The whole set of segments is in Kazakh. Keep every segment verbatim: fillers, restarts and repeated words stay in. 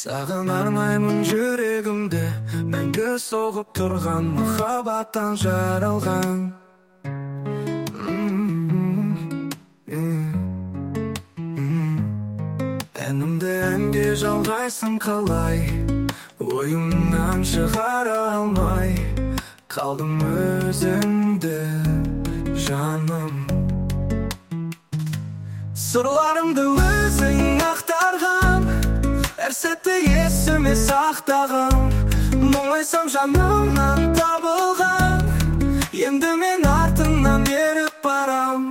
Саған арнаймын жүрегімді, мәңгі соғып тұрған махаббаттан жаралған. Әнімді әнге жалғайсың қалай, ойымнан шығара алмай қалдым өзіңді жаным. Сырларымды өзің ақтарған, әр сәтті есіме сақтаған. Мұңайсам жанымнан табылған, енді мен артыңнан еріп барам.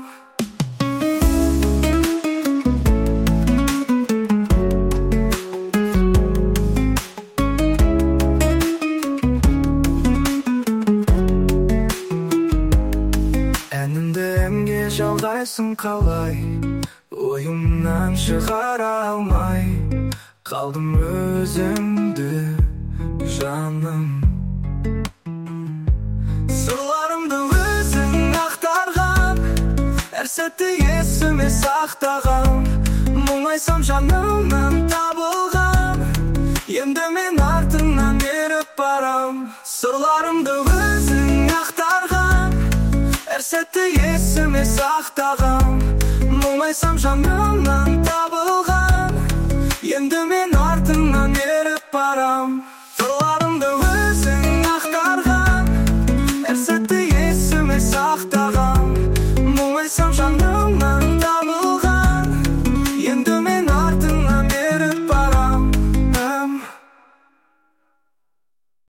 Әнімді әнге жалғайсың қалай, ойымнан шығара алмай қалдым өзіңді жаным. Сырларымды өзің ақтарған, әр сәтті есіме сақтаған. Мұңайсам жанымнан табылған, енді мен артыңнан еріп барам. Сырларымды өзің ақтарған, әр сәтті есіме сақтаған. Мұңайсам жанымнан табылған, енді мен артыңнан еріп барам.